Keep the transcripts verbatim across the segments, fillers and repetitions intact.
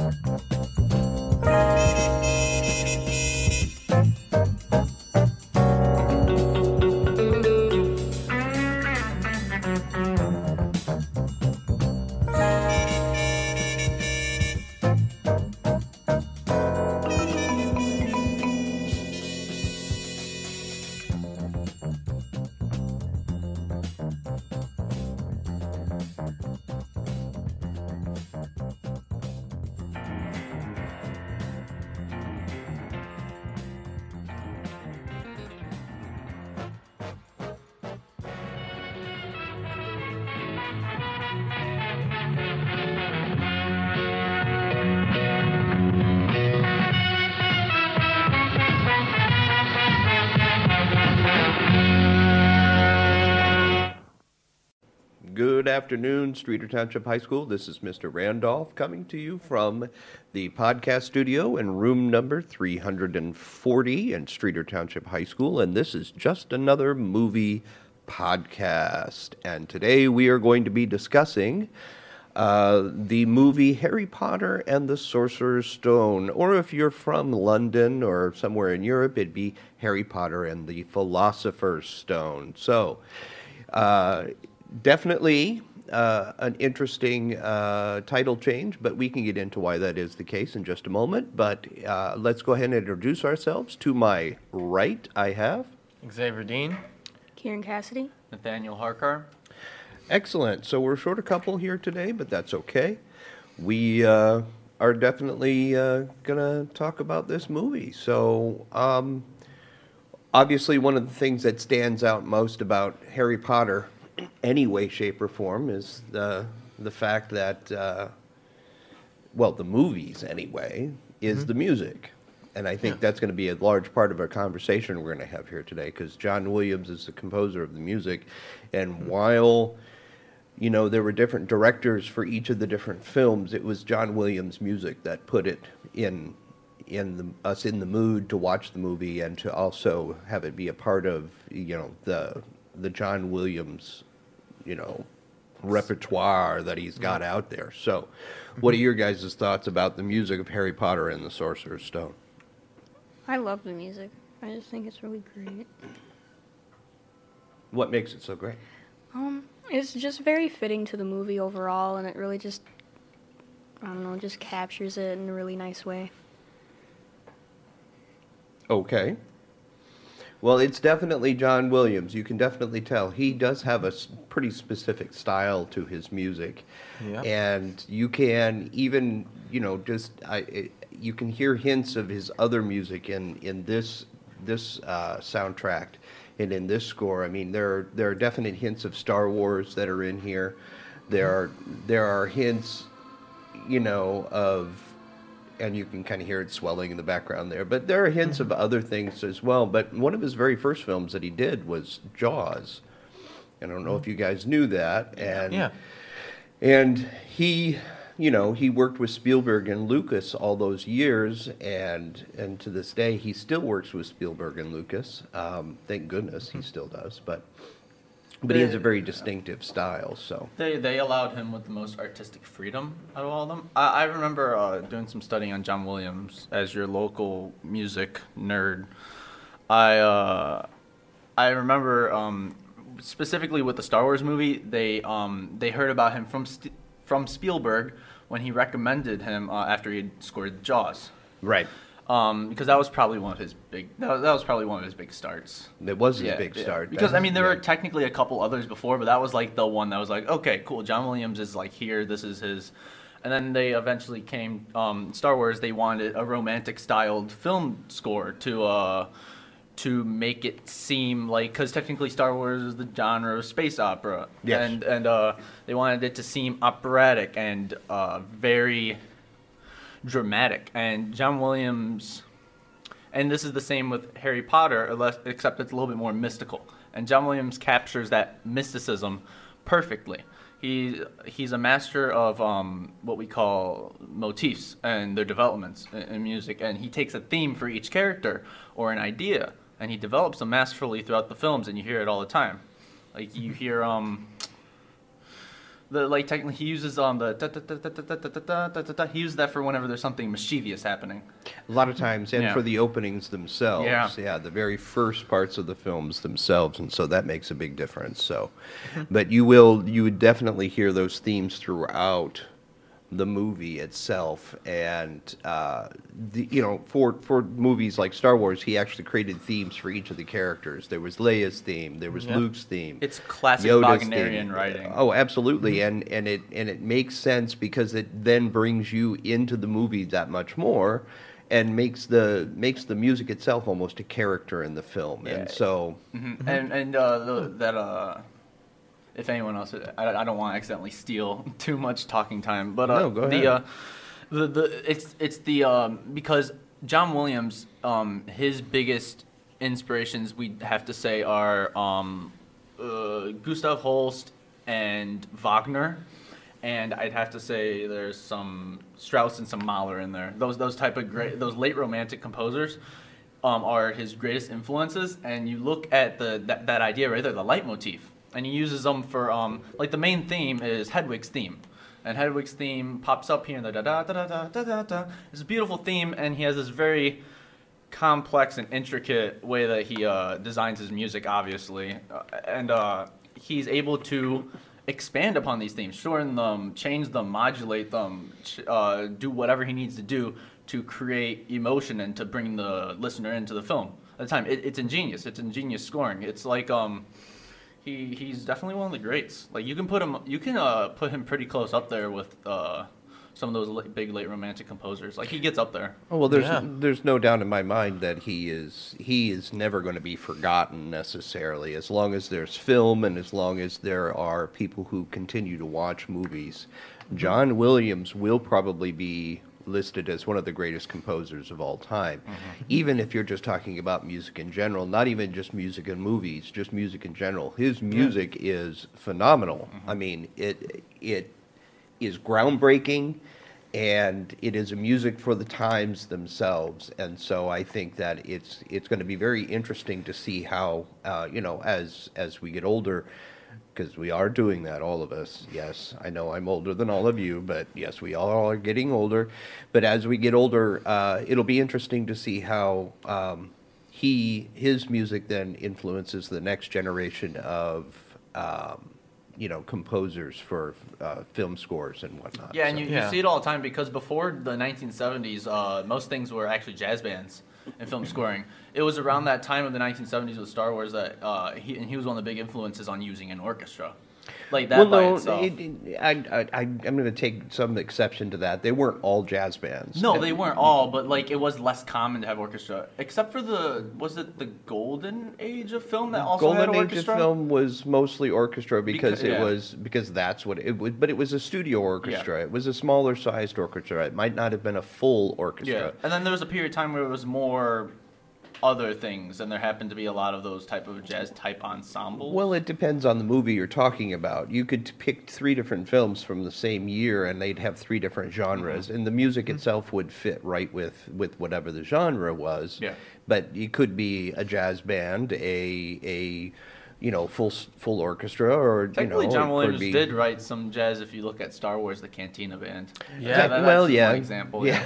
Good afternoon, Streeter Township High School. This is Mister Randolph coming to you from the podcast studio in room number three hundred forty in Streeter Township High School, and this is just another movie podcast. And today we are going to be discussing uh, the movie Harry Potter and the Sorcerer's Stone, or if you're from London or somewhere in Europe, it'd be Harry Potter and the Philosopher's Stone. So, uh, Definitely uh, an interesting uh, title change, but we can get into why that is the case in just a moment. But uh, let's go ahead and introduce ourselves. To my right, I have Xavier Dean, Kieran Cassidy, Nathaniel Harkar. Excellent. So we're a short a couple here today, but that's okay. We uh, are definitely uh, going to talk about this movie. So um, obviously one of the things that stands out most about Harry Potter in any way, shape, or form is the the fact that, uh, well, the movies anyway, is mm-hmm. the music. And I think yeah. that's going to be a large part of our conversation we're going to have here today, because John Williams is the composer of the music. And mm-hmm. while, you know, there were different directors for each of the different films, it was John Williams' music that put it in in the, us in the mood to watch the movie and to also have it be a part of, you know, the the John Williams, you know, repertoire that he's got out there. So, what are your guys' thoughts about the music of Harry Potter and the Sorcerer's Stone? I love the music. I just think it's really great. What makes it so great? Um, it's just very fitting to the movie overall, and it really just, I don't know, just captures it in a really nice way. Okay. Well, it's definitely John Williams. You can definitely tell. He does have a pretty specific style to his music. Yeah. And you can even, you know, just, I, it, you can hear hints of his other music in, in this this uh, soundtrack and in this score. I mean, there are, there are definite hints of Star Wars that are in here. There are, there are hints, you know, of... and you can kind of hear it swelling in the background there. But there are hints of other things as well. But one of his very first films that he did was Jaws. I don't know if you guys knew that. And yeah. And he, you know, he worked with Spielberg and Lucas all those years. And, and to this day, he still works with Spielberg and Lucas. Um, thank goodness he still does. But... But he has a very distinctive style, so. They they allowed him with the most artistic freedom out of all of them. I, I remember uh, doing some studying on John Williams as your local music nerd. I uh, I remember um, specifically with the Star Wars movie, they um, they heard about him from St- from Spielberg when he recommended him uh, after he had scored Jaws. Right. Um, because that was probably one of his big. That was, that was probably one of his big starts. It was his yeah, big yeah. start. Because That's, I mean, there yeah. were technically a couple others before, but that was like the one that was like, okay, cool. John Williams is like here. This is his. And then they eventually came. Um, Star Wars. They wanted a romantic styled film score to uh, to make it seem like, because technically Star Wars is the genre of space opera. Yes. And and uh, they wanted it to seem operatic and uh, very dramatic. And John Williams. And this is the same with Harry Potter, except it's a little bit more mystical. And John Williams captures that mysticism perfectly. He he's a master of um, what we call motifs and their developments in, in music. And he takes a theme for each character or an idea, and he develops them masterfully throughout the films. And you hear it all the time. Like you hear um, The like technically he uses um the da, da, da, da, da, da, da, da, da, da, da. He uses that for whenever there's something mischievous happening. A lot of times, and Yeah. for the openings themselves. Yeah. yeah, the very first parts of the films themselves, and so that makes a big difference. So, but you will, you would definitely hear those themes throughout the movie itself, and uh, the, you know, for for movies like Star Wars, he actually created themes for each of the characters. There was Leia's theme, there was Yeah. Luke's theme. It's classic Yoda's Wagnerian theme. writing. Oh, absolutely, and and it and it makes sense because it then brings you into the movie that much more, and makes the makes the music itself almost a character in the film. Yeah. And so, Mhm. And and uh, the, that uh, if anyone else, I, I don't want to accidentally steal too much talking time, but uh, No, go the ahead. uh, the the it's it's the um, because John Williams, um, his biggest inspirations we have to say are um, uh, Gustav Holst and Wagner. And I'd have to say there's some Strauss and some Mahler in there. Those those type of great those late romantic composers um, are his greatest influences. And you look at the that, that idea right there, the leitmotif, and he uses them for um like the main theme is Hedwig's theme, and Hedwig's theme pops up here and the da da da da da da da da. It's a beautiful theme, and he has this very complex and intricate way that he uh, designs his music, obviously, uh, and uh, he's able to expand upon these themes, shorten them, change them, modulate them, ch- uh, do whatever he needs to do to create emotion and to bring the listener into the film. At the time, it, it's ingenious. It's ingenious scoring. It's like um, he he's definitely one of the greats. Like you can put him, you can uh, put him pretty close up there with uh, some of those la- big late romantic composers. Like he gets up there. oh, well, there's Yeah. there's no doubt in my mind that he is he is never going to be forgotten necessarily, as long as there's film and as long as there are people who continue to watch movies. John Williams will probably be listed as one of the greatest composers of all time, even if you're just talking about music in general, not even just music in movies, just music in general. His music is phenomenal. I mean, it it is groundbreaking, and it is a music for the times themselves. And so I think that it's it's going to be very interesting to see how uh, you know, as as we get older, because we are doing that, all of us. Yes, I know I'm older than all of you, but yes, we all are getting older. But as we get older, uh, it'll be interesting to see how um, he his music then influences the next generation of um, you know, composers for uh, film scores and whatnot. Yeah, and So- you, Yeah. you see it all the time because before the nineteen seventies, uh, most things were actually jazz bands and film scoring. It was around that time of the nineteen seventies with Star Wars that uh, he, and he was one of the big influences on using an orchestra. Like that well, by no, itself. it, it, I, I, I, I'm going to take some exception to that. They weren't all jazz bands. No, they weren't all, but like it was less common to have orchestra, except for the was it the golden age of film that also Golden had Age of orchestra? film was mostly orchestra because Beca- it yeah. was because that's what it was. But it was a studio orchestra. It was a smaller sized orchestra. It might not have been a full Yeah, orchestra. and then there was a period of time where it was more other things, and there happened to be a lot of those type of jazz type ensembles. Well, it depends on the movie you're talking about. You could pick three different films from the same year, and they'd have three different genres, and the music itself would fit right with, with whatever the genre was. Yeah. But it could be a jazz band, a a you know full s- full orchestra, or you know. Technically, John it could Williams be- did write some jazz. If you look at Star Wars: The Cantina Band. Yeah. that- well, that's yeah, one example. yeah,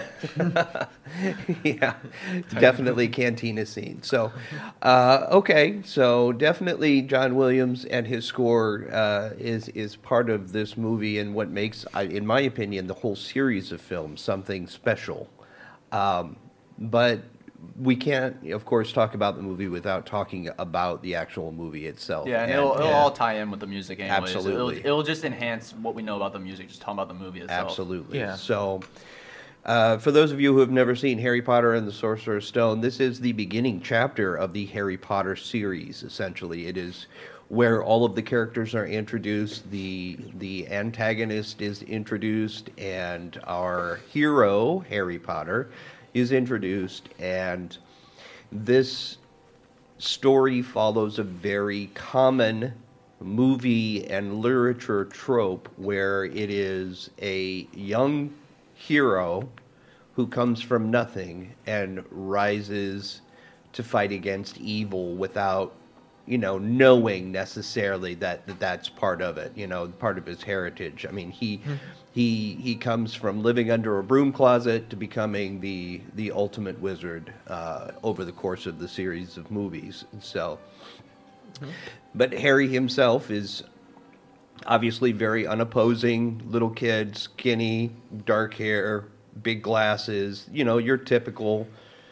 yeah, definitely Cantina scene. So, uh, okay, so definitely John Williams and his score uh, is is part of this movie and what makes, I- in my opinion, the whole series of films something special. Um, but we can't, of course, talk about the movie without talking about the actual movie itself. Yeah, and, it'll, it'll yeah. all tie in with the music anyways. Absolutely. It'll, it'll just enhance what we know about the music, just talking about the movie itself. Absolutely. Yeah. So, uh, for those of you who have never seen Harry Potter and the Sorcerer's Stone, this is the beginning chapter of the Harry Potter series, essentially. It is where all of the characters are introduced, the the antagonist is introduced, and our hero, Harry Potter, is introduced, and this story follows a very common movie and literature trope where it is a young hero who comes from nothing and rises to fight against evil without you know, knowing necessarily that, that that's part of it, you know, part of his heritage. I mean, he he he comes from living under a broom closet to becoming the the ultimate wizard uh, over the course of the series of movies. So, but Harry himself is obviously very unopposing, little kid, skinny, dark hair, big glasses, you know, your typical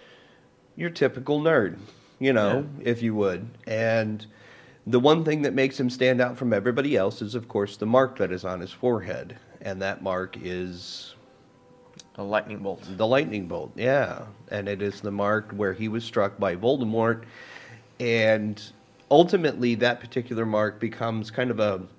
your typical nerd, you know, yeah. if you would. And the one thing that makes him stand out from everybody else is, of course, the mark that is on his forehead. And that mark is... a lightning bolt. The lightning bolt, yeah. And it is the mark where he was struck by Voldemort. And ultimately, that particular mark becomes kind of a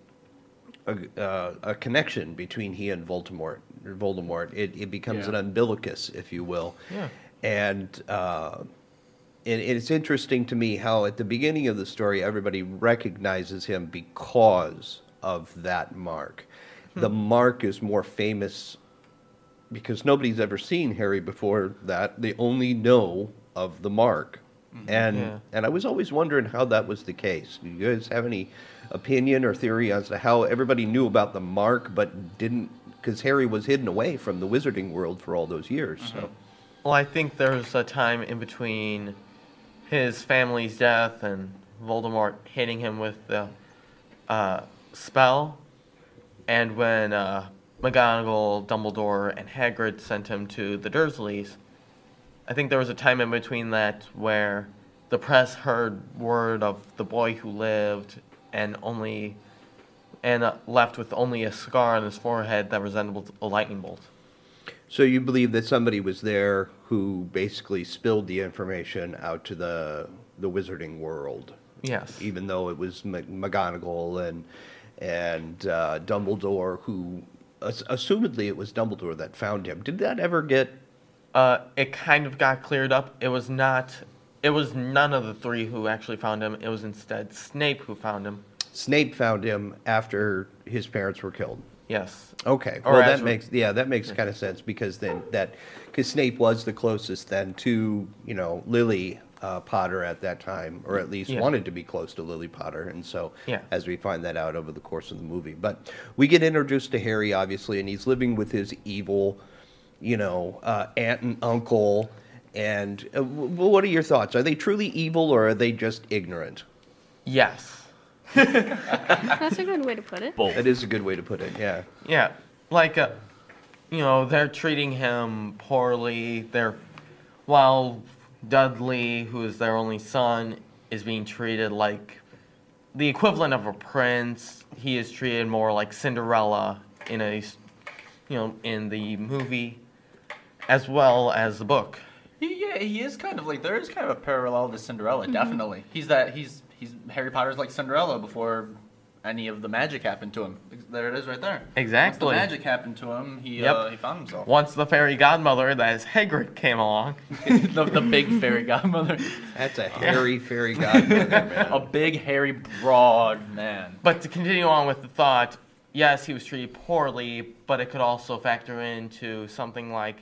a, uh, a connection between he and Voldemort. Voldemort. It, it becomes yeah. an umbilicus, if you will. Yeah. And... Uh, And it's interesting to me how at the beginning of the story, everybody recognizes him because of that mark. Hmm. The mark is more famous because nobody's ever seen Harry before that. They only know of the mark. Mm-hmm. And yeah. and I was always wondering how that was the case. Do you guys have any opinion or theory as to how everybody knew about the mark but didn't, because Harry was hidden away from the wizarding world for all those years. Mm-hmm. So, well, I think there's a time in between his family's death and Voldemort hitting him with the uh, spell, and when uh, McGonagall, Dumbledore, and Hagrid sent him to the Dursleys, I think there was a time in between that where the press heard word of the boy who lived and only and uh, left with only a scar on his forehead that resembled a lightning bolt. So you believe that somebody was there who basically spilled the information out to the the wizarding world? Yes. Even though it was McGonagall and and uh, Dumbledore, who ass- assumedly it was Dumbledore that found him. Did that ever get? Uh, it kind of got cleared up. It was not. It was none of the three who actually found him. It was instead Snape who found him. Snape found him after his parents were killed. Yes. Okay. Or well, that as- makes yeah, that makes kind of sense because then that because Snape was the closest then to you know Lily uh, Potter at that time, or at least Yeah. wanted to be close to Lily Potter, and so Yeah. as we find that out over the course of the movie, but we get introduced to Harry obviously, and he's living with his evil, you know, uh, aunt and uncle. And uh, w- what are your thoughts? Are they truly evil or are they just ignorant? Yes. That's a good way to put it. Both. That is a good way to put it. Yeah. Yeah, like, uh, you know, they're treating him poorly. They're, while Dudley, who is their only son, is being treated like the equivalent of a prince. He is treated more like Cinderella in a, you know, in the movie, as well as the book. He, yeah, he is kind of like, there is kind of a parallel to Cinderella, definitely. He's that, he's, he's, Harry Potter's like Cinderella before any of the magic happened to him. There it is right there. Exactly. Once the magic happened to him, he, Yep. uh, he found himself. Once the fairy godmother, that is Hagrid, came along. the, the big fairy godmother. That's a hairy fairy godmother, man. A big, hairy, broad man. But to continue on with the thought, yes, he was treated poorly, but it could also factor into something like,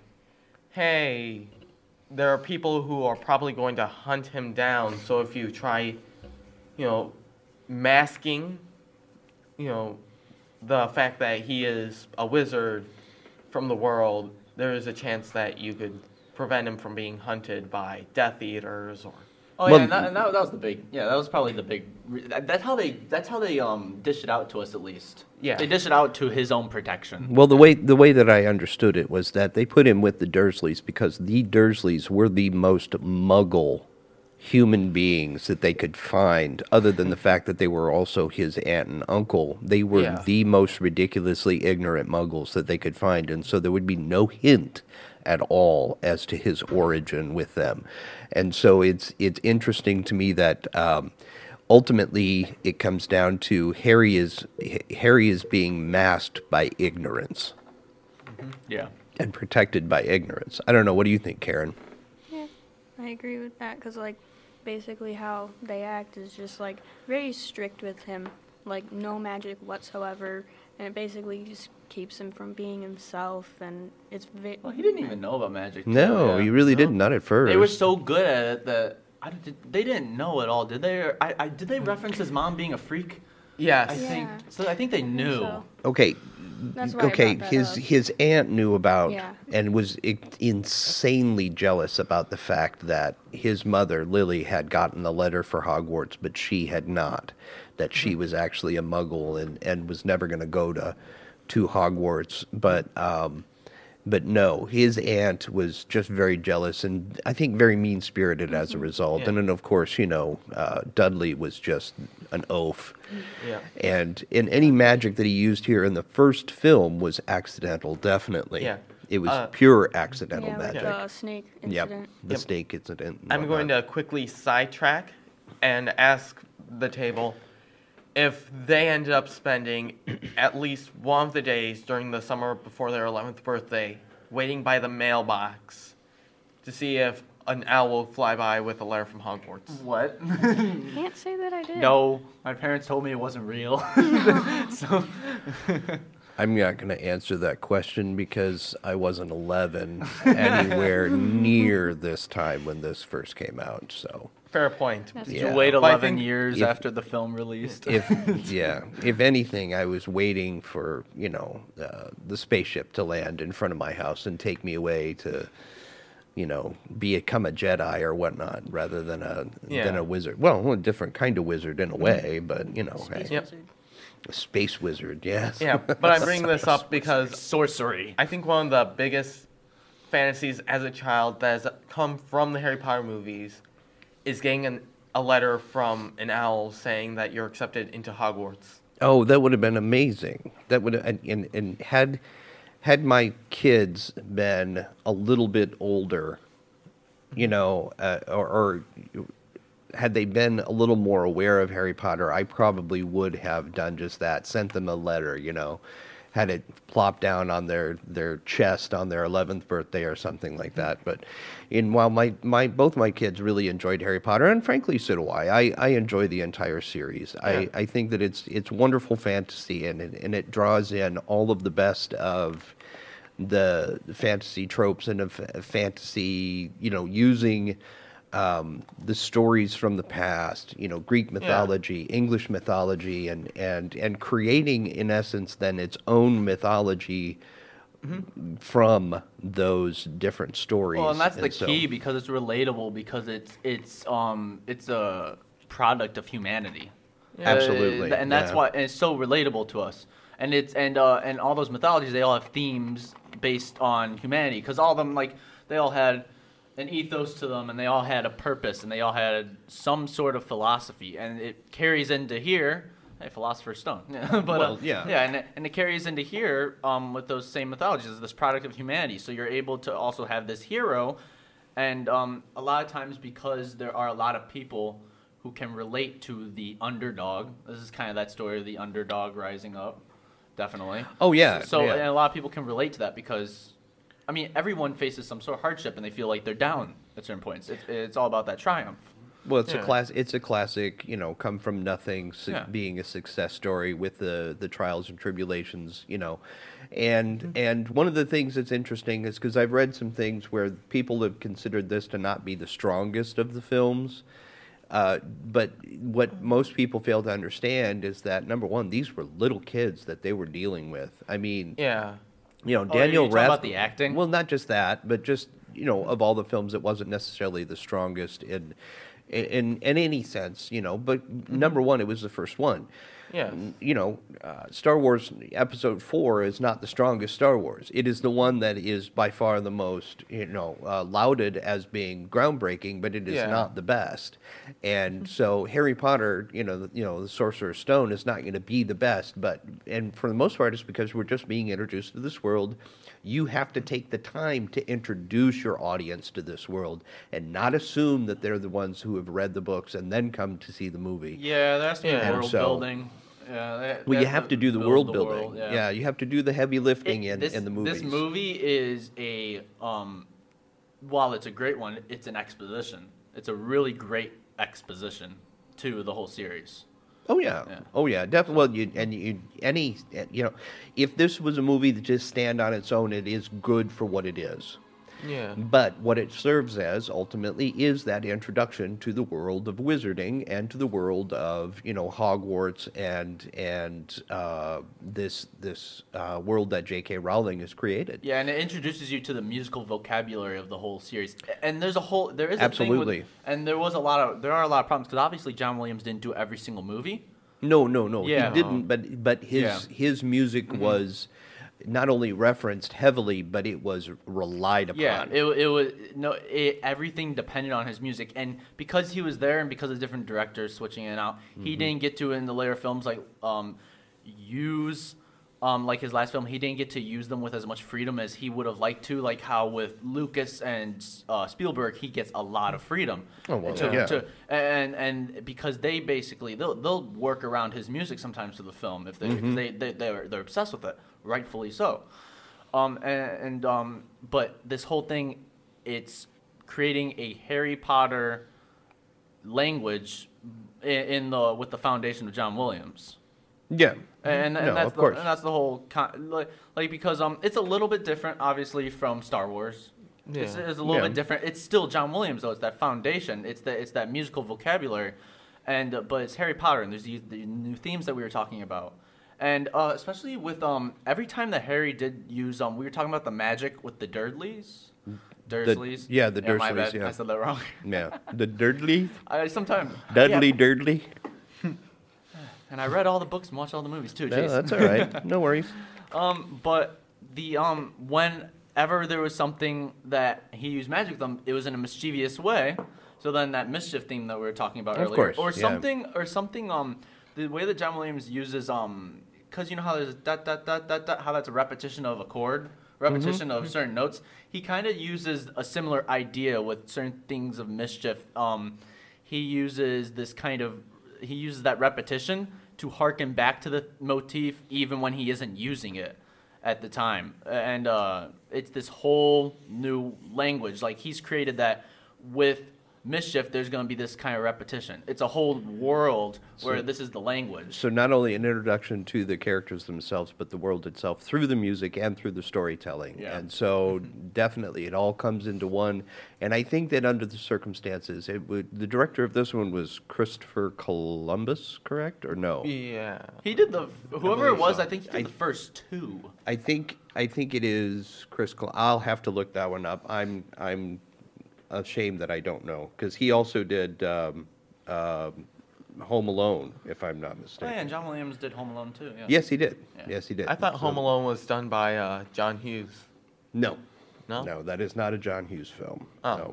hey, there are people who are probably going to hunt him down, so if you try, you know, masking, you know, the fact that he is a wizard from the world, there is a chance that you could prevent him from being hunted by Death Eaters or... Oh yeah, Well, and, that, and that, that was the big. Yeah, that was probably the big. That, that's how they. That's how they um dish it out to us at least. Yeah. They dish it out to his own protection. Well, the way the way that I understood it was that they put him with the Dursleys because the Dursleys were the most Muggle human beings that they could find, other than the fact that they were also his aunt and uncle. They were Yeah. the most ridiculously ignorant Muggles that they could find, and so there would be no hint at all as to his origin with them. And so it's it's interesting to me that um, ultimately it comes down to Harry is Harry is being masked by ignorance Yeah. and protected by ignorance. I don't know. What do you think, Karen? Yeah, I agree with that because, like, basically how they act is just, like, very strict with him. Like, no magic whatsoever. And it basically just keeps him from being himself. And it's very... Well, he didn't even know about magic. too, No, yeah. he really No. didn't. Not at first. They were so good at it that I did, they didn't know at all, did they? Or I, I did they reference his mom being a freak? Yes. I Yeah. think so. I think they knew. So, Okay. That's why I okay, brought that his up. his aunt knew about Yeah. and was i- insanely jealous about the fact that his mother Lily had gotten the letter for Hogwarts, but she had not. That she was actually a Muggle and, and was never going to go to to Hogwarts. But um, but no, his aunt was just very jealous and I think very mean spirited as a result. Yeah. And then of course, you know, uh, Dudley was just an oaf. Yeah. And in any magic that he used here in the first film was accidental, definitely. Yeah. It was Uh, pure accidental yeah, with magic. the snake Yep. incident. The Yep. snake incident. and I'm going whatnot. to quickly sidetrack and ask the table if they ended up spending at least one of the days during the summer before their eleventh birthday waiting by the mailbox to see if an owl will fly by with a letter from Hogwarts. What? Can't say that I did. No, my parents told me it wasn't real. so I'm not going to answer that question because I wasn't eleven anywhere near this time when this first came out. So Fair point. That's did Yeah. you wait But I eleven think years if- after the film released? if yeah, if anything, I was waiting for you know uh, the spaceship to land in front of my house and take me away to, you know, become a Jedi or whatnot, rather than a Yeah. than a wizard. Well, a different kind of wizard in a way, but you know, Space hey, Yep. wizard. a space wizard, yes. Yeah, but I bring this up because Sorcery. I think one of the biggest fantasies as a child that has come from the Harry Potter movies is getting an, a letter from an owl saying that you're accepted into Hogwarts. Oh, that would have been amazing. That would and, and and had had my kids been a little bit older, you know, uh, or, or had they been a little more aware of Harry Potter, I probably would have done just that. Sent them a letter, you know, had it plop down on their, their chest on their eleventh birthday or something like that. But in while my, my both my kids really enjoyed Harry Potter, and frankly so do I. I, I enjoy the entire series. Yeah. I, I think that it's it's wonderful fantasy and it, and it draws in all of the best of the fantasy tropes and of fantasy, you know, using um, the stories from the past, you know, Greek mythology, English mythology, and, and, and creating, in essence, then its own mythology from those different stories. Well, and that's the so- key because it's relatable because it's it's um it's a product of humanity. Absolutely, Uh, and that's yeah. why and it's so relatable to us. And it's and uh and all those mythologies they all have themes based on humanity because all of them like they all had an ethos to them and they all had a purpose and they all had some sort of philosophy and it carries into here. Hey, Philosopher's Stone. but Well, uh, yeah. yeah, and it, and it carries into here um, with those same mythologies, this product of humanity. So you're able to also have this hero, and um, a lot of times because there are a lot of people who can relate to the underdog. This is kind of that story of the underdog rising up, definitely. Oh, yeah, So yeah. and a lot of people can relate to that because, I mean, everyone faces some sort of hardship and they feel like they're down at certain points. It's, it's all about that triumph. Well, it's Yeah. a class. It's a classic, you know, come from nothing, su- Yeah. being a success story with the the trials and tribulations, you know, and and one of the things that's interesting is because I've read some things where people have considered this to not be the strongest of the films, uh, but what most people fail to understand is that number one, these were little kids that they were dealing with. I mean, Yeah. you know, Oh, Daniel you're talking about Radcliffe. the acting? Well, not just that, but just you know, of all the films, it wasn't necessarily the strongest in in in any sense, you know. But number one, it was the first one. Yeah. You know, uh, Star Wars Episode Four is not the strongest Star Wars. It is the one that is by far the most, you know, uh, lauded as being groundbreaking, but it is Yeah. not the best. And so Harry Potter, you know, the, you know, the Sorcerer's Stone is not going to be the best, but and for the most part, it's because we're just being introduced to this world. You have to take the time to introduce your audience to this world and not assume that they're the ones who have read the books and then come to see the movie. Yeah, there has to be Yeah. world And so- building. Yeah, they- Well, they you have to do the build world the building. world, yeah. you have to do the heavy lifting It- in, this, in the movies. This movie is a, um, while it's a great one, it's an exposition. It's a really great exposition to the whole series. Oh yeah. Yeah. Oh yeah, definitely. Well, you and you any you know, if this was a movie that just stand on its own, it is good for what it is. Yeah. But what it serves as ultimately is that introduction to the world of wizarding and to the world of, you know, Hogwarts and and uh, this this uh, world that J K. Rowling has created. Yeah, and it introduces you to the musical vocabulary of the whole series. And there's a whole there is a Absolutely. thing with, and there was a lot of there are a lot of problems because obviously John Williams didn't do every single movie. No, no, no, Yeah. he didn't. But but his Yeah. his music was not only referenced heavily, but it was relied upon. Yeah, it it was no it, everything depended on his music, and because he was there, and because of different directors switching in and out, he didn't get to in the later films like um use um like his last film, he didn't get to use them with as much freedom as he would have liked to. Like how with Lucas and uh, Spielberg, he gets a lot of freedom. Oh, well, to, yeah. to, and and because they basically they'll they'll work around his music sometimes to the film if they Mm-hmm. because they they they're, they're obsessed with it, rightfully so. Um and, and um but this whole thing, it's creating a Harry Potter language in, in the with the foundation of John Williams. Yeah. And, and No, that's of the, course. and that's the whole con- like, like because um it's a little bit different obviously from Star Wars. It's, Yeah. it's a little Yeah. bit different. It's still John Williams though. It's that foundation. It's that it's that musical vocabulary, and uh, but it's Harry Potter and there's these the new themes that we were talking about, and uh, especially with um every time that Harry did use um we were talking about the magic with the Dudleys. Dursleys. yeah, the my Dursleys, bad. yeah. I said that wrong. Yeah. The Dudley, I sometimes Dudley, yeah. Dudley. And I read all the books and watched all the movies too. No, Jeez. that's all right. No worries. Um, but the um, whenever there was something that he used magic with them, it was in a mischievous way. So then that mischief theme that we were talking about Of earlier, course, or yeah. something, or something. Um, the way that John Williams uses um, because you know how there's that that that that that how that's a repetition of a chord, repetition Mm-hmm. of certain notes. He kind of uses a similar idea with certain things of mischief. Um, he uses this kind of he uses that repetition to harken back to the motif even when he isn't using it at the time. And uh, it's this whole new language. Like he's created that with mischief, there's going to be this kind of repetition. It's a whole world where So- this is the language. So not only an introduction to the characters themselves, but the world itself through the music and through the storytelling. Yeah. And so definitely it all comes into one. And I think that under the circumstances, it would. The director of this one was Christopher Columbus, correct or no? Yeah. He did the whoever it believe was. so. I think he did I- the first two. I think I think it is Chris. Col- I'll have to look that one up. I'm I'm ashamed that I don't know because he also did um, um Home Alone, if I'm not Oh mistaken. yeah, and John Williams did Home Alone too. Yeah. Yes, he did. Yeah. Yes, he did. I thought So- Home Alone was done by uh, John Hughes. No. No? No, that is not a John Hughes film. Oh. No.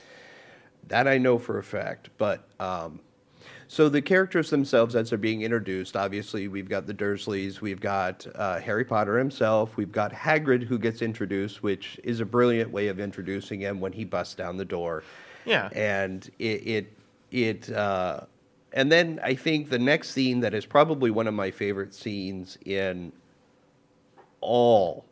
That I know for a fact. But um, so the characters themselves, as they're being introduced, obviously we've got the Dursleys, we've got uh, Harry Potter himself, we've got Hagrid who gets introduced, which is a brilliant way of introducing him when he busts down the door. Yeah. And it, it, it uh, and then I think the next scene that is probably one of my favorite scenes in all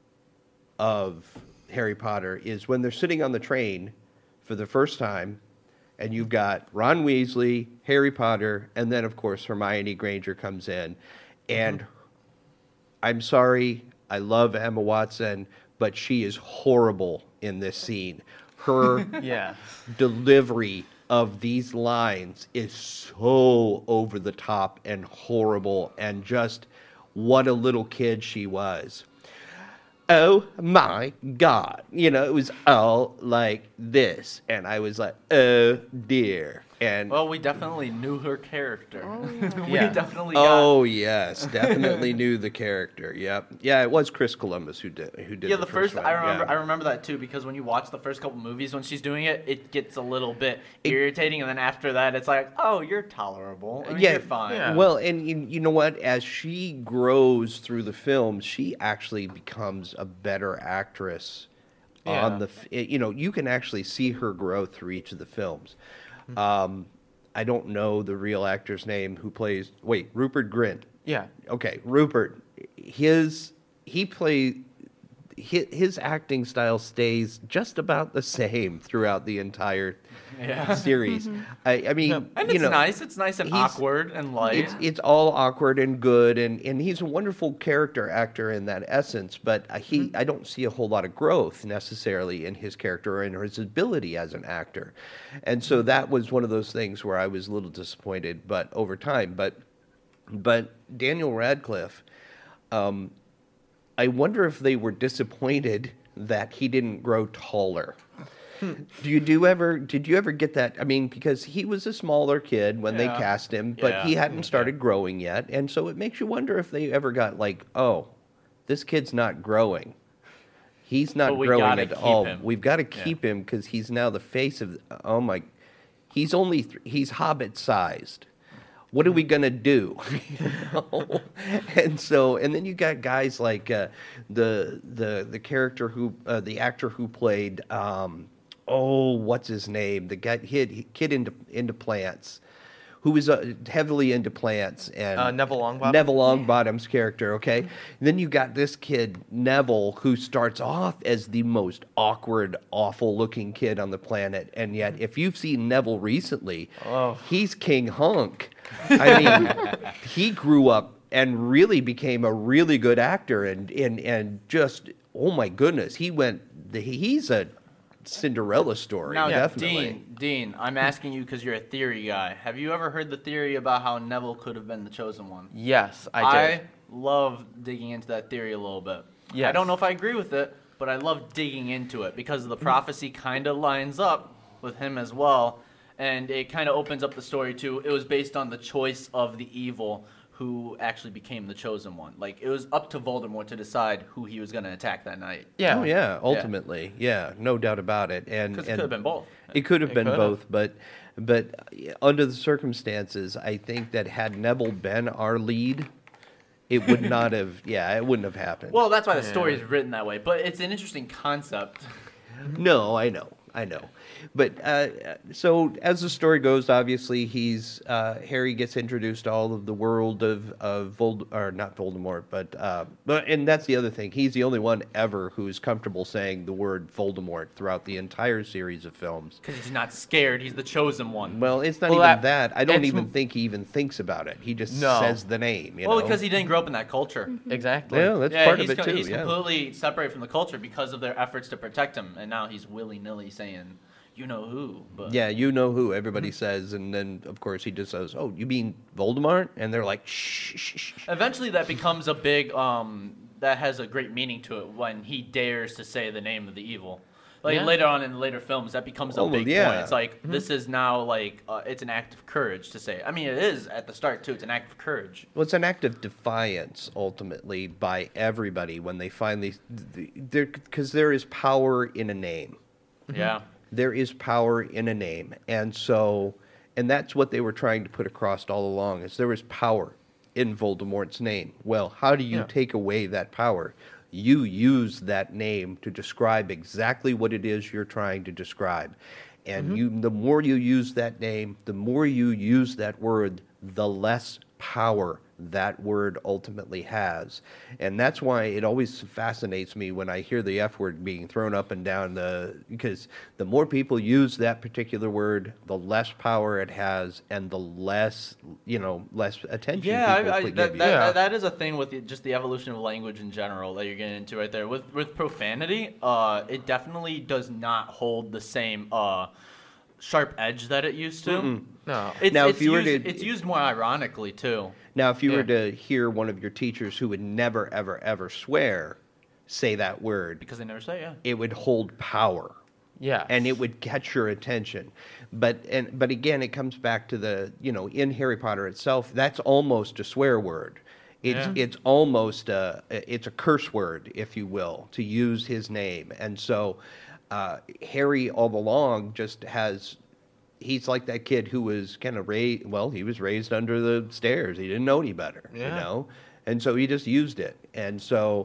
of Harry Potter is when they're sitting on the train for the first time, and you've got Ron Weasley, Harry Potter, and then, of course, Hermione Granger comes in. And I'm sorry, I love Emma Watson, but she is horrible in this scene. Her Yeah. delivery of these lines is so over the top and horrible, and just what a little kid she was. Oh my God. You know, it was all like this. And I was like, oh dear. And Well, we definitely knew her character. Oh, yeah. we Yeah. definitely got. oh yes, definitely knew the character. Yep. Yeah, it was Chris Columbus who did who did Yeah, the, the first, one. I remember yeah. I remember that too because when you watch the first couple movies when she's doing it, it gets a little bit irritating, and then after that, it's like, oh, you're tolerable. I mean, Yeah, you're fine. yeah. Well, and you, you know what? As she grows through the film, she actually becomes a better actress. Yeah. On the, f- you know, you can actually see her grow through each of the films. Um, I don't know the real actor's name who plays. Wait, Rupert Grint. Yeah. Okay, Rupert. His he played. his, his acting style stays just about the same throughout the entire Yeah. series. I, I mean, And you it's know, nice. It's nice and he's- awkward and light. it's it's all awkward and good, and, and he's a wonderful character actor in that essence. But uh, he, Mm-hmm. I don't see a whole lot of growth necessarily in his character and his ability as an actor, and so that was one of those things where I was a little disappointed. But over time, but but Daniel Radcliffe, um, I wonder if they were disappointed that he didn't grow taller. Do you do ever? Did you ever get that? I mean, because he was a smaller kid when they Yeah. cast him, but Yeah. he hadn't started growing yet, and so it makes you wonder if they ever got like, oh, this kid's not growing. He's not But we growing gotta at keep all. him. We've got to Yeah. keep him because he's now the face of. Oh my, he's only th- he's Hobbit sized. What are we gonna do? You know? And so, and then you got guys like uh, the the the character who uh, the actor who played um, oh what's his name, the guy kid kid into into plants, who was uh, heavily into plants, and Uh, Neville Longbottom? Neville Longbottom's character. Okay, and then you got this kid Neville who starts off as the most awkward, awful looking kid on the planet, and yet if you've seen Neville recently, Oh. he's King Hunk. I mean, he grew up and really became a really good actor, and and and just oh my goodness, he went. He's a Cinderella story, Now, definitely. Dean, Dean, I'm asking you because you're a theory guy. Have you ever heard the theory about how Neville could have been the chosen one? Yes, I did. love digging into that theory a little bit. I Yes. don't know if I agree with it, but I love digging into it because the prophecy kind of lines up with him as well, and it kind of opens up the story too. It was based on the choice of the evil who actually became the chosen one. Like, it was up to Voldemort to decide who he was going to attack that night. Yeah. Oh yeah, ultimately, yeah, no doubt about it. And Because it and could have been both. It could have It been could both, but but uh, under the circumstances, I think that had Neville been our lead, it would not have. Yeah, it wouldn't have happened. Well, that's why the story is written that way, but it's an interesting concept. No, I know, I know. But uh, so as the story goes, obviously he's uh, Harry gets introduced to all of the world of of Vold or not Voldemort, but uh, but and that's the other thing. He's the only one ever who's comfortable saying the word Voldemort throughout the entire series of films. Because he's not scared. He's the chosen one. Well, it's not Well, even that- that. I don't it's- even think he even thinks about it. He just No. says the name. You well, know? because he didn't grow up in that culture. Mm-hmm. Exactly. yeah, that's yeah, part he's of it co- too. he's Yeah. completely separated from the culture because of their efforts to protect him, and now he's willy nilly saying, "You know who?" But Yeah, you know who everybody says, and then of course he just says, "Oh, you mean Voldemort?" And they're like, "Shh, shh, shh." shh." eventually that becomes a big um that has a great meaning to it when he dares to say the name of the evil. Like Yeah. later on in the later films, that becomes a Oh, big yeah. point. It's like this is now like uh, it's an act of courage to say. It. I mean, it is at the start too. It's an act of courage. Well, it's an act of defiance, ultimately, by everybody when they finally, there, because there is power in a name. Yeah. There is power in a name, and so, and that's what they were trying to put across all along: is there is power in Voldemort's name. Well, how do you Yeah. take away that power? You use that name to describe exactly what it is you're trying to describe. And you, the more you use that name, the more you use that word, the less power that word ultimately has. And that's why it always fascinates me when I hear the F word being thrown up and down the, because the more people use that particular word, the less power it has and the less, you know, less attention Yeah, people I, I, give that, you. that, Yeah. that is a thing with the, just the evolution of language in general that you're getting into right there. With with profanity, uh, it definitely does not hold the same uh, sharp edge that it used to. No. It's, Now, if it's you were used, to- it's used more ironically too. Now, if you were Yeah. to hear one of your teachers who would never, ever, ever swear say that word, Because they never say, yeah. it would hold power. Yeah. And it would catch your attention. But and but again, it comes back to the, you know, in Harry Potter itself, that's almost a swear word. It's Yeah. it's almost a it's a curse word, if you will, to use his name. And so uh, Harry all along just has he's like that kid who was kind of raised well, he was raised under the stairs. He didn't know any better, you Yeah. know? And so he just used it. And so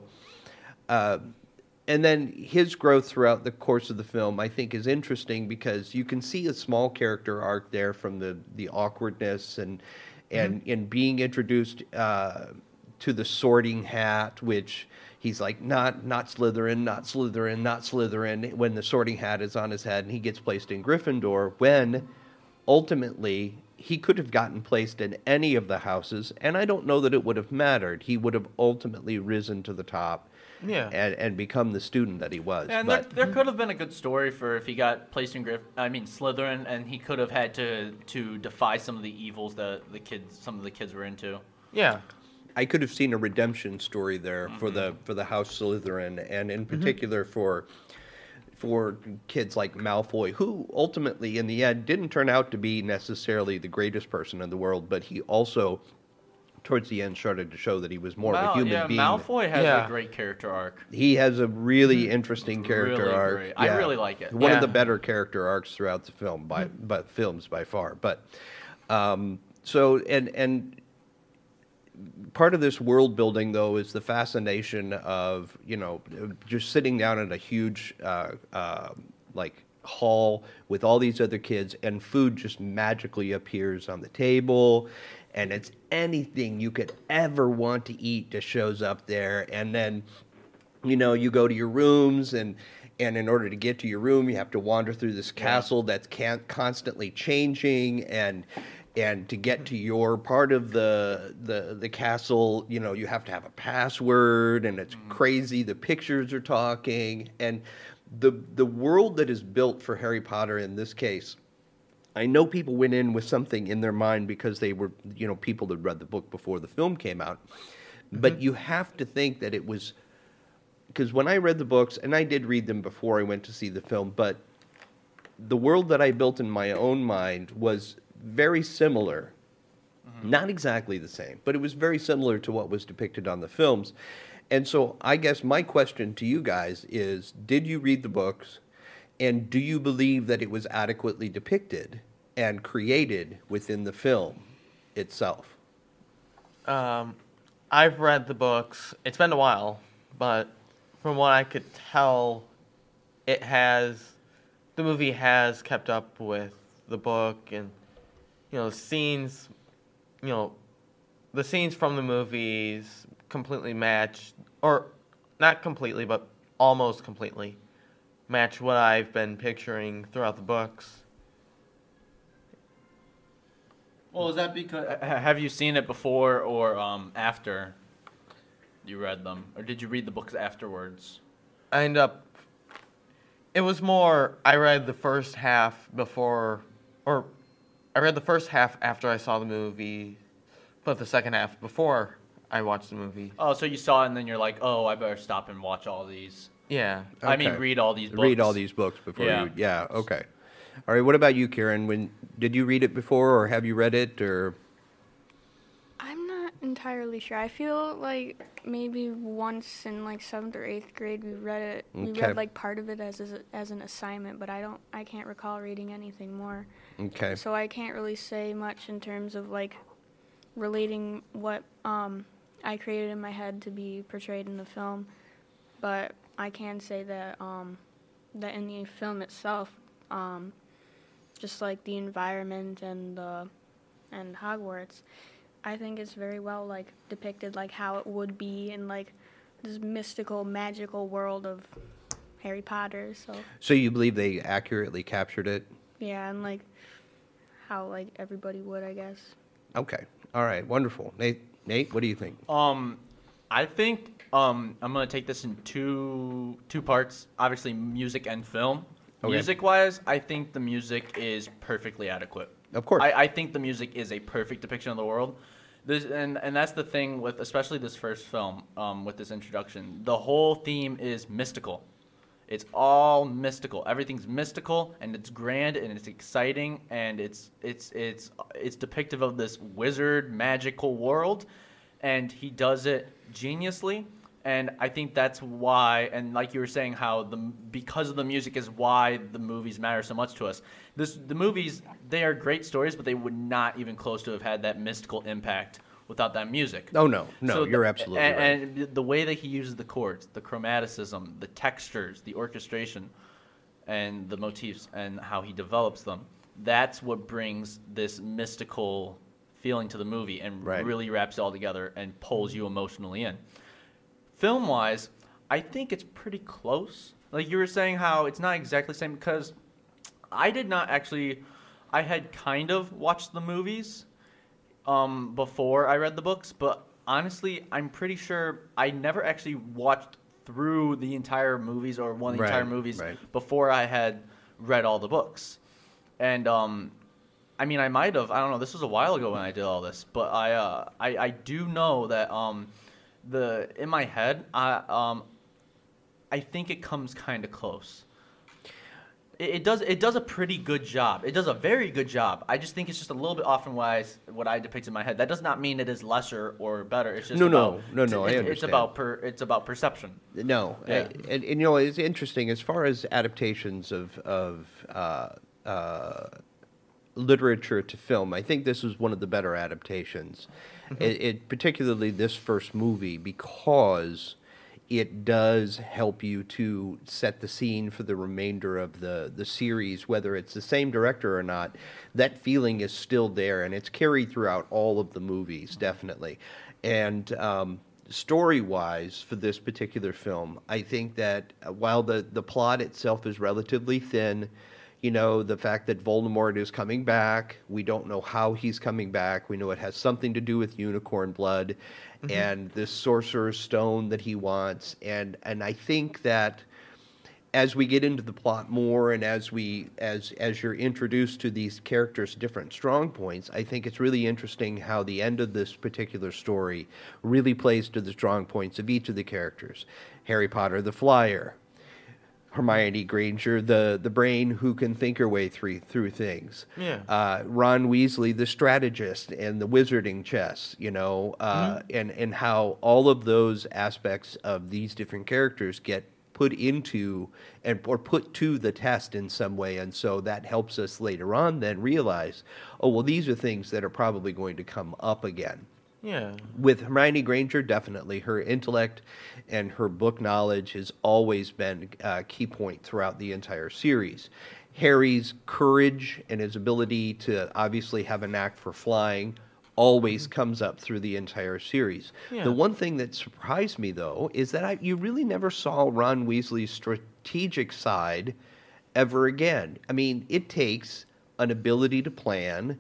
uh, and then his growth throughout the course of the film, I think, is interesting because you can see a small character arc there from the, the awkwardness and and in being introduced uh, to the Sorting Hat, which he's like, not not Slytherin, not Slytherin, not Slytherin, when the Sorting Hat is on his head and he gets placed in Gryffindor, when ultimately he could have gotten placed in any of the houses, and I don't know that it would have mattered. He would have ultimately risen to the top Yeah. and, and become the student that he was. And but there, there could have been a good story for if he got placed in Griff, I mean Slytherin, and he could have had to to defy some of the evils that the kids, some of the kids were into. Yeah. I could have seen a redemption story there for Mm-hmm. the for the House Slytherin, and in particular for for kids like Malfoy, who ultimately, in the end, didn't turn out to be necessarily the greatest person in the world, but he also, towards the end, started to show that he was more of a Mal- human yeah, being. Malfoy has Yeah. a great character arc. He has a really interesting character Really arc. great. I really like it. One Yeah. of the better character arcs throughout the film, by but films by far. But um, so and and part of this world building, though, is the fascination of, you know, just sitting down in a huge uh, uh, like hall with all these other kids, and food just magically appears on the table, and it's anything you could ever want to eat just shows up there. And then, you know, you go to your rooms, and and in order to get to your room, you have to wander through this castle that's can- constantly changing, and and to get to your part of the the the castle, you know, you have to have a password, and it's crazy. The pictures are talking, and the the world that is built for Harry Potter in this case, I know people went in with something in their mind because they were, you know, people that read the book before the film came out. But you have to think that it was, because when I read the books, and I did read them before I went to see the film, but the world that I built in my own mind was very similar. Not exactly the same, but it was very similar to what was depicted on the films. And so I guess my question to you guys is, did you read the books, and do you believe that it was adequately depicted and created within the film itself? Um, I've read the books. It's been a while, but from what I could tell, it has, the movie has kept up with the book, and, you know, scenes, you know, the scenes from the movies completely match, or not completely, but almost completely match what I've been picturing throughout the books. Well, is that because ha- have you seen it before or um, after you read them, or did you read the books afterwards? I end up, it was more, I read the first half before, or I read the first half after I saw the movie, but the second half before I watched the movie. Oh, so you saw it and then you're like, oh, I better stop and watch all these. Yeah. I mean, Okay. read all these books. Read all these books before Yeah. you. Yeah. Okay. All right. What about you, Karen? When did you read it before, or have you read it, or? I'm not entirely sure. I feel like maybe once in like seventh or eighth grade we read it. We Okay. read like part of it as as, as an assignment, but I don't. I can't recall reading anything more. Okay. So I can't really say much in terms of like relating what um, I created in my head to be portrayed in the film. But I can say that um, that in the film itself, um, just like the environment and the and Hogwarts, I think it's very well like depicted like how it would be in like this mystical, magical world of Harry Potter. So So you believe they accurately captured it? yeah, and like how like everybody would, I guess. Okay. All right. Wonderful. Nate. Nate, what do you think? Um, I think um, I'm gonna take this in two two parts. Obviously, music and film. Okay. Music-wise, I think the music is perfectly adequate. Of course. I, I think the music is a perfect depiction of the world. This and and that's the thing with especially this first film, um, with this introduction. The whole theme is mystical. It's all mystical. Everything's mystical, and it's grand, and it's exciting, and it's it's it's it's depictive of this wizard magical world, and he does it geniusly. And I think that's why, and like you were saying, how the because of the music is why the movies matter so much to us. This the movies, they are great stories, but they would not even close to have had that mystical impact without that music. Oh no, no, So you're the- absolutely and, right. And the way that he uses the chords, the chromaticism, the textures, the orchestration, and the motifs, and how he develops them, that's what brings this mystical feeling to the movie and Right. really wraps it all together and pulls you emotionally in. Film wise, I think it's pretty close. Like you were saying, how it's not exactly the same because I did not actually. I had kind of watched the movies um, before I read the books, but honestly, I'm pretty sure I never actually watched through the entire movies or one of the Right, entire movies right. before I had read all the books. And um, I mean, I might have. I don't know. This was a while ago when I did all this, but I uh, I, I do know that um, the in my head, I um, I think it comes kind of close. It, it does it does a pretty good job. It does a very good job. I just think it's just a little bit off from what I s- what I depict in my head. That does not mean it is lesser or better. It's just No, no, about, no, no, I It's, it's understand. about per, it's about perception. No, Yeah. and, and, and you know it's interesting as far as adaptations of of uh, uh, literature to film. I think this is one of the better adaptations. It, it particularly this first movie because it does help you to set the scene for the remainder of the the series, whether it's the same director or not. That feeling is still there, and it's carried throughout all of the movies, definitely. And um, story-wise, for this particular film, I think that uh, while the the plot itself is relatively thin, you know, the fact that Voldemort is coming back, we don't know how he's coming back. We know it has something to do with unicorn blood and this sorcerer's stone that he wants. And and I think that as we get into the plot more and as we as as you're introduced to these characters' different strong points, I think it's really interesting how the end of this particular story really plays to the strong points of each of the characters. Harry Potter the Flyer, Hermione Granger, the, the brain who can think her way through through things. Yeah. Uh, Ron Weasley, the strategist and the wizarding chess, you know, uh, and, and how all of those aspects of these different characters get put into and or put to the test in some way. And so that helps us later on then realize, oh, well, these are things that are probably going to come up again. Yeah. With Hermione Granger, definitely. Her intellect and her book knowledge has always been a key point throughout the entire series. Harry's courage and his ability to obviously have a knack for flying always comes up through the entire series. Yeah. The one thing that surprised me, though, is that I, you really never saw Ron Weasley's strategic side ever again. I mean, it takes an ability to plan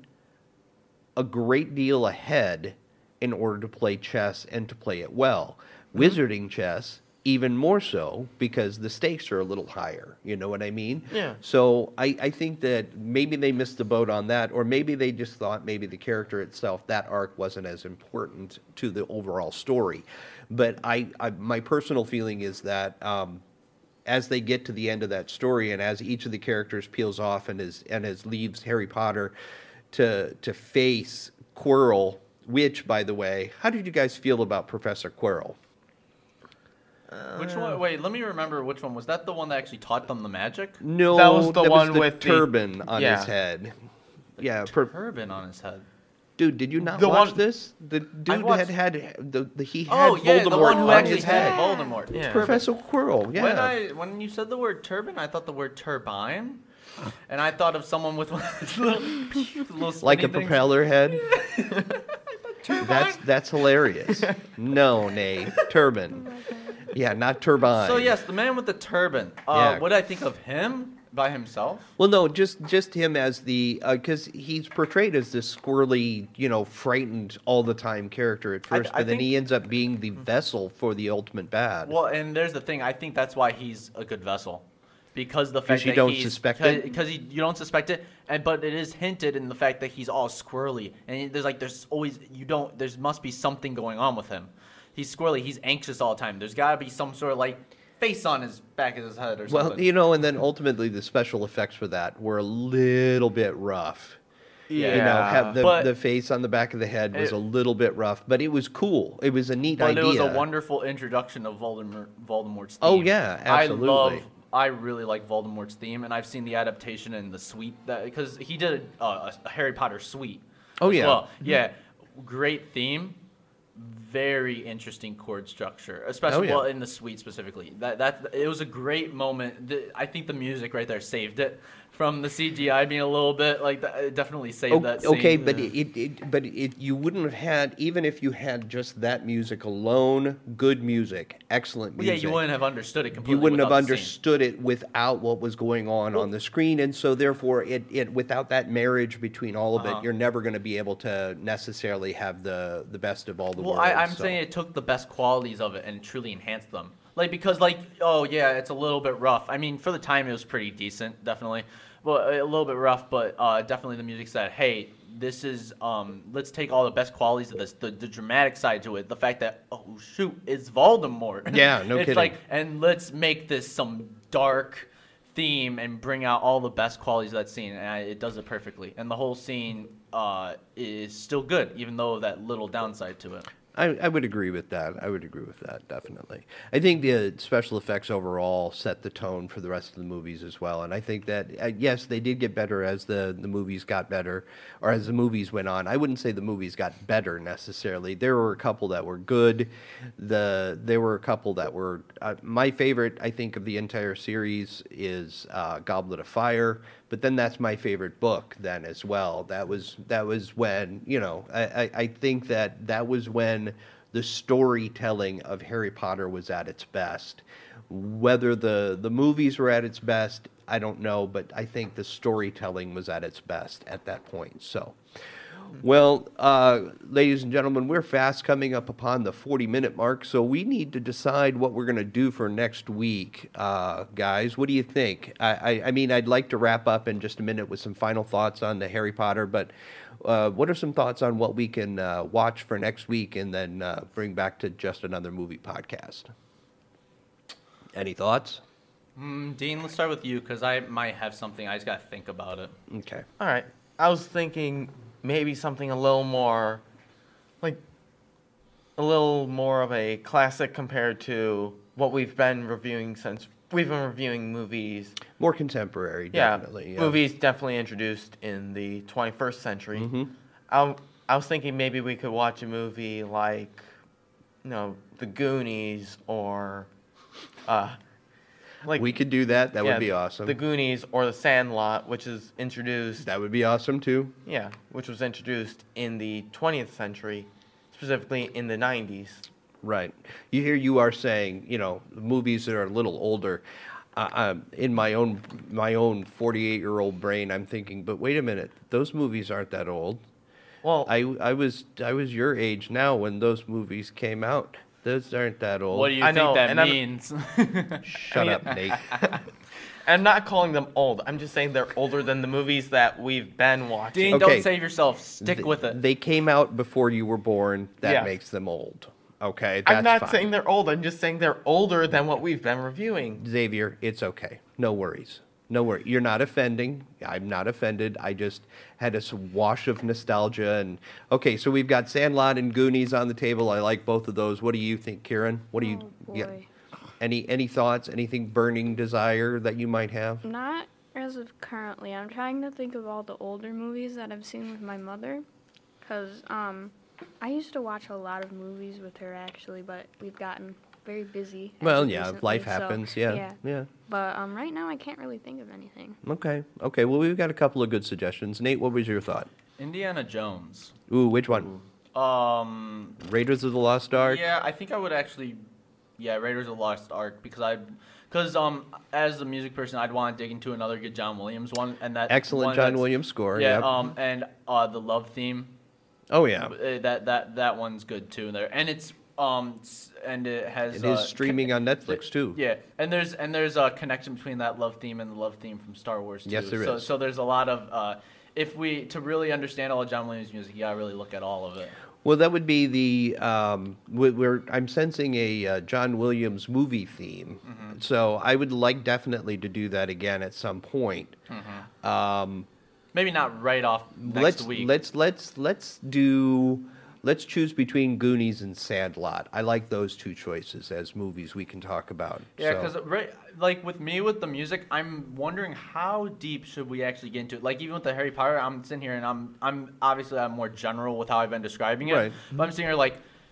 a great deal ahead in order to play chess and to play it well. Wizarding chess, even more so, because the stakes are a little higher. You know what I mean? Yeah. So I, I think that maybe they missed the boat on that, or maybe they just thought maybe the character itself, that arc wasn't as important to the overall story. But I, I my personal feeling is that um, as they get to the end of that story, and as each of the characters peels off and is and as leaves Harry Potter to to face Quirrell. Which, by the way, how did you guys feel about Professor Quirrell? Which one? Wait, let me remember which one. Was that the one that actually taught them the magic? No, That was the that one was the with the- turban on yeah. his head. Yeah, per, Turban on his head. dude, did you not The watch one- this? The dude watched- had had the, the he had Oh yeah, Voldemort the one who on actually his had head. Voldemort. Yeah. Professor Quirrell. Yeah. When I when you said the word turban, I thought the word turbine, and I thought of someone with one of those little, little like a spinny things. propeller head. That's that's hilarious. No, nay, turban. Yeah, not turbine. So yes, the man with the turban. Uh, Yeah. What did I think of him by himself? Well, no, just just him as the because he's portrayed as this squirrely, you know, frightened all the time character at I- first, I but then think- he ends up being the vessel for the ultimate bad. Well, and there's the thing. I think that's why he's a good vessel, because the fact you that don't he's, suspect it? Because you don't suspect it, and but it is hinted in the fact that he's all squirrely, and there's like there's always you don't there's must be something going on with him. He's squirrely. He's anxious all the time. There's got to be some sort of like face on his back of his head or something. Well, you know, and then ultimately the special effects for that were a little bit rough. yeah. You know, have the, But- the face on the back of the head was It- a little bit rough, but it was cool. It was a neat But idea. it was a wonderful introduction of Voldemort, Voldemort's theme. Oh, yeah, absolutely. I love, I really like Voldemort's theme, and I've seen the adaptation and the suite that because he did uh, a Harry Potter suite. Oh, as yeah. well. Yeah, great theme, very interesting chord structure, especially Oh, yeah. well in the suite specifically. That that it was a great moment. The, I think the music right there saved it from the C G I being a little bit like that. It definitely saved O- that scene. Okay, but it, it, but it, you wouldn't have had, even if you had just that music alone, good music, excellent Well, yeah, music. you wouldn't have understood it completely. You wouldn't have without the scene. understood it without what was going on on the screen, and so therefore, it, it without that marriage between all of Uh-huh. it, you're never going to be able to necessarily have the the best of all the Well, worlds. I, I'm so. saying it took the best qualities of it and truly enhanced them. Like, because, like, oh, yeah, it's a little bit rough. I mean, for the time, it was pretty decent, definitely. Well, a little bit rough, but uh, definitely the music said, hey, this is, um, let's take all the best qualities of this, the, the dramatic side to it, the fact that, oh, shoot, it's Voldemort. Yeah, no it's kidding. like, and let's make this some dark theme and bring out all the best qualities of that scene, and I, it does it perfectly. And the whole scene uh, is still good, even though that little downside to it. I, I would agree with that. I would agree with that, definitely. I think the special effects overall set the tone for the rest of the movies as well. And I think that, uh, yes, they did get better as the, the movies got better, or as the movies went on. I wouldn't say the movies got better necessarily. There were a couple that were good. The There were a couple that were... Uh, my favorite, I think, of the entire series is uh, Goblet of Fire. But then that's my favorite book then as well. That was that was when, you know, I, I, I think that that was when the storytelling of Harry Potter was at its best. Whether the, the movies were at its best, I don't know, but I think the storytelling was at its best at that point. So, well, uh, ladies and gentlemen, we're fast coming up upon the forty-minute mark, so we need to decide what we're going to do for next week, uh, guys. What do you think? I, I, I mean, I'd like to wrap up in just a minute with some final thoughts on the Harry Potter, but uh, what are some thoughts on what we can uh, watch for next week and then uh, bring back to just another movie podcast? Any thoughts? Mm, Dean, let's start with you, because I might have something. I just got to think about it. Okay. All right. I was thinking maybe something a little more, like, a little more of a classic compared to what we've been reviewing since we've been reviewing movies. More contemporary, Yeah, definitely. Yeah, movies definitely introduced in the twenty-first century. Mhm. I, I was thinking maybe we could watch a movie like, you know, The Goonies or, uh, like We could do that. That yeah, would be awesome. The Goonies or The Sandlot, which is introduced. That would be awesome, too. Yeah, which was introduced in the twentieth century, specifically in the nineties. Right. You hear you are saying, you know, movies that are a little older. Uh, uh, in my own my own forty-eight-year-old brain, I'm thinking, but wait a minute, those movies aren't that old. Well, I I was I was your age now when those movies came out. Those aren't that old. What do you I think know, that and I'm- means? Shut I mean- up, Nate. I'm not calling them old. I'm just saying they're older than the movies that we've been watching. Dean, Okay. don't save yourself. Stick Th- with it. They came out before you were born. That Yeah. makes them old. Okay, that's I'm not fine. saying they're old. I'm just saying they're older than what we've been reviewing. Xavier, it's okay. No worries. No worry. You're not offending. I'm not offended. I just had a s- wash of nostalgia. And okay, so we've got Sandlot and Goonies on the table. I like both of those. What do you think, Kieran? What do you? Oh, yeah. boy. Any any thoughts? Anything burning desire that you might have? Not as of currently. I'm trying to think of all the older movies that I've seen with my mother, because um, I used to watch a lot of movies with her actually, but we've gotten very busy. as Well, of yeah, recently, life so, happens. Yeah, yeah. yeah. But um, right now I can't really think of anything. Okay, okay. Well, we've got a couple of good suggestions. Nate, what was your thought? Indiana Jones. Ooh, which one? Um, Raiders of the Lost Ark. yeah, I think I would actually, yeah, Raiders of the Lost Ark, because I, because um, as a music person, I'd want to dig into another good John Williams one, and that Excellent one John that's- Williams score. Yeah, yep. um, and uh, the love theme. oh yeah. Uh, That that that one's good too. There, and it's um, s- and it has. It uh, is streaming on Netflix too. Yeah, and there's and there's a connection between that love theme and the love theme from Star Wars too. Yes, there so, is. So there's a lot of uh, if we to really understand all of John Williams' music, you gotta really look at all of it. Well, that would be the. Um, we- we're, I'm sensing a uh, John Williams movie theme, Mm-hmm. so I would like definitely to do that again at some point. Mm-hmm. Um, Maybe not right off next let's week. let's let's let's do. Let's choose between Goonies and Sandlot. I like those two choices as movies we can talk about. Yeah, So- because right, like with me with the music, I'm wondering how deep should we actually get into it. Like even with the Harry Potter, I'm sitting here and I'm I'm obviously I'm more general with how I've been describing it. Right. But I'm sitting here like,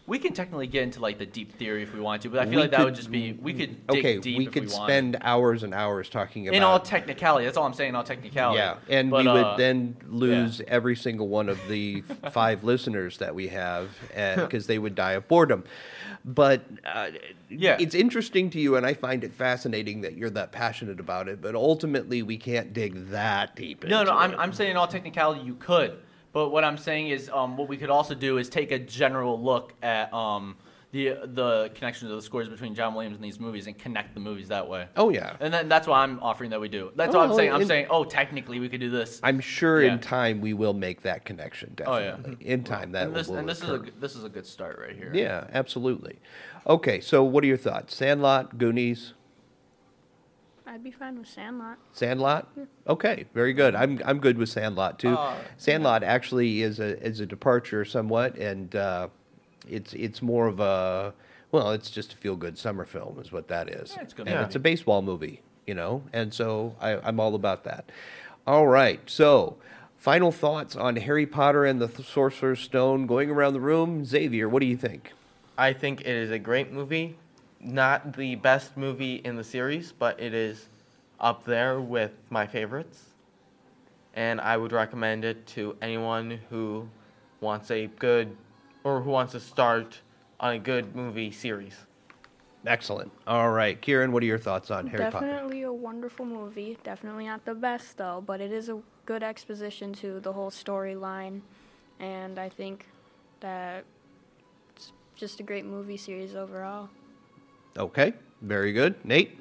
We can technically get into like the deep theory if we want to, but I feel We like that could- would just be we could dig Okay, deep we if could we spend wanted. hours and hours talking about In all technicality. That's all I'm saying. In all technicality. Yeah, and But, we would uh, then lose every single one of the f- five listeners that we have because they would die of boredom. But uh, Yeah. it's interesting to you, and I find it fascinating that you're that passionate about it. But ultimately, we can't dig that deep. No, into no, I'm, it. I'm saying in all technicality you could. But what I'm saying is um, what we could also do is take a general look at um, the the connections of the scores between John Williams and these movies and connect the movies that way. Oh yeah, And then that's why I'm offering that we do. That's Oh, all I'm saying. I'm and- saying, oh, technically we could do this. I'm sure Yeah. in time we will make that connection. Oh, yeah. Definitely, in time that and this, will and this is occur. a good- this is a good start right here. Yeah, absolutely. Okay, so what are your thoughts? Sandlot, Goonies, I'd be fine with Sandlot. Sandlot? Okay, very good. I'm I'm good with Sandlot too. Uh, Sandlot actually is a is a departure somewhat, and uh, it's it's more of a well, it's just a feel good summer film is what that is. Yeah, it's a good and movie. it's a baseball movie, you know, and so I, I'm all about that. All right, so final thoughts on Harry Potter and the Sorcerer's Stone. Going around the room, Xavier, what do you think? I think it is a great movie. Not the best movie in the series, but it is up there with my favorites. And I would recommend it to anyone who wants a good, or who wants to start on a good movie series. Excellent. All right, Kieran, what are your thoughts on Harry Potter? Definitely a wonderful movie. Definitely not the best though, but it is a good exposition to the whole storyline, and I think that it's just a great movie series overall. Okay, very good. Nate?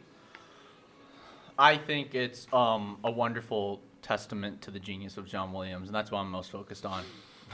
I think it's um, a wonderful testament to the genius of John Williams, and that's what I'm most focused on.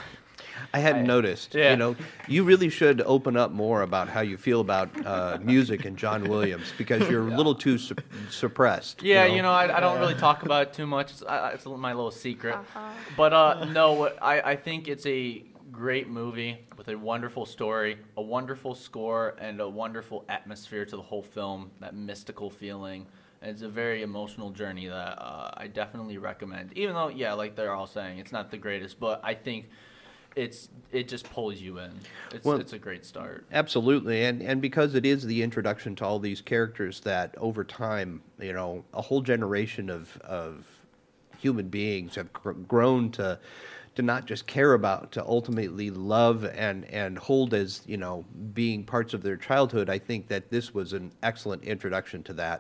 I hadn't I- noticed. yeah. You know, you really should open up more about how you feel about uh, music and John Williams because you're a little too su- suppressed. Yeah, you know, I, I don't really talk about it too much. It's, I, it's my little secret. Uh-huh. But uh, no, what- I, I think it's a great movie with a wonderful story, a wonderful score, and a wonderful atmosphere to the whole film, that mystical feeling. And it's a very emotional journey that uh, I definitely recommend. Even though, yeah, like they're all saying, it's not the greatest, but I think it's it just pulls you in. It's, Well, it's a great start. Absolutely, and and because it is the introduction to all these characters that over time, you know, a whole generation of of human beings have gr- grown to to not just care about, to ultimately love and and hold as, you know, being parts of their childhood. I think that this was an excellent introduction to that.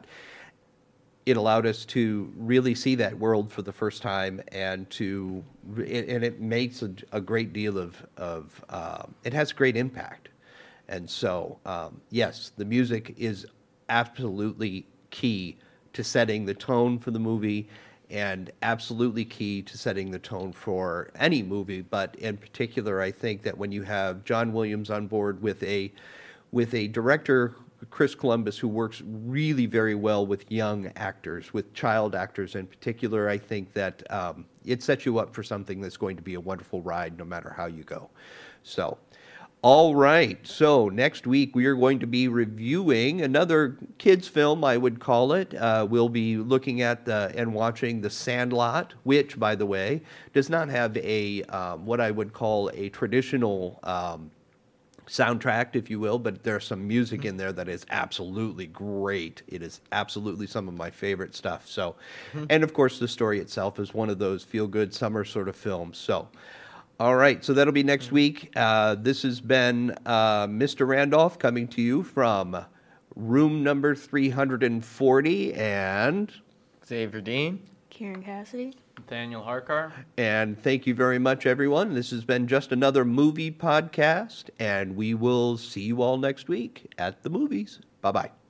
It allowed us to really see that world for the first time, and to and it makes a, a great deal of of um, it has great impact, and so um, yes, the music is absolutely key to setting the tone for the movie, and absolutely key to setting the tone for any movie. But in particular, I think that when you have John Williams on board with a with a director, Chris Columbus, who works really very well with young actors, with child actors in particular, I think that um, it sets you up for something that's going to be a wonderful ride no matter how you go. So, all right. So next week we are going to be reviewing another kids film, I would call it. Uh, we'll be looking at the, and watching The Sandlot, which, by the way, does not have a um, what I would call a traditional um, soundtrack, if you will, but there's some music in there that is absolutely great. It is absolutely some of my favorite stuff. So, and of course, the story itself is one of those feel-good summer sort of films. So, all right, so that'll be next week. Uh, this has been uh, Mister Randolph coming to you from room number three hundred forty, and Xavier Dean. Kieran Cassidy. Daniel Harkar. and thank you very much, everyone. This has been just another movie podcast, and we will see you all next week at the movies. Bye-bye.